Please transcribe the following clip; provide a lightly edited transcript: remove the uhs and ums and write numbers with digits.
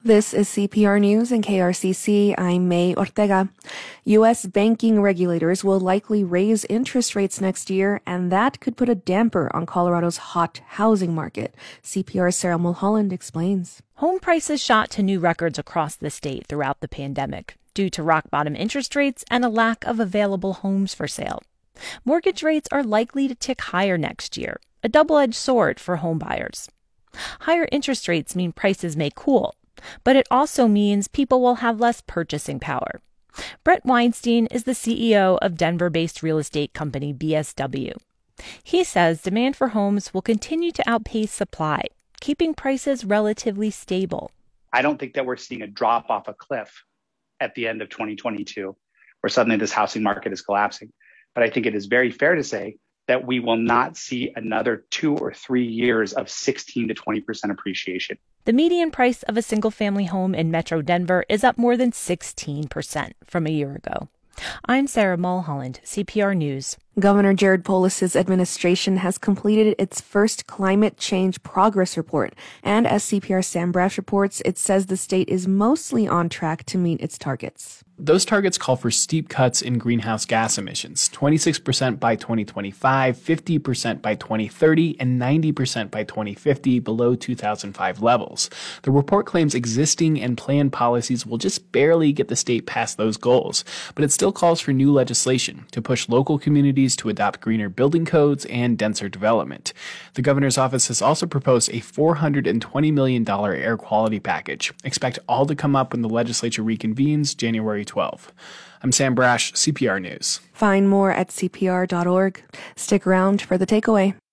This is CPR News and KRCC. I'm May Ortega. U.S. banking regulators will likely raise interest rates next year, and that could put a damper on Colorado's hot housing market. CPR's Sarah Mulholland explains. Home prices shot to new records across the state throughout the pandemic due to rock-bottom interest rates and a lack of available homes for sale. Mortgage rates are likely to tick higher next year, a double-edged sword for home buyers. Higher interest rates mean prices may cool, but it also means people will have less purchasing power. Brett Weinstein is the CEO of Denver-based real estate company BSW. He says demand for homes will continue to outpace supply, keeping prices relatively stable. I don't think that we're seeing a drop off a cliff at the end of 2022, where suddenly this housing market is collapsing. But I think it is very fair to say that we will not see another 2 or 3 years of 16 to 20% appreciation. The median price of a single-family home in Metro Denver is up more than 16% from a year ago. I'm Sarah Mulholland, CPR News. Governor Jared Polis's administration has completed its first climate change progress report. And as CPR's Sam Brash reports, it says the state is mostly on track to meet its targets. Those targets call for steep cuts in greenhouse gas emissions, 26% by 2025, 50% by 2030, and 90% by 2050 below 2005 levels. The report claims existing and planned policies will just barely get the state past those goals, but it still calls for new legislation to push local communities to adopt greener building codes and denser development. The governor's office has also proposed a $420 million air quality package. Expect all to come up when the legislature reconvenes January 12. I'm Sam Brash, CPR News. Find more at cpr.org. Stick around for the takeaway.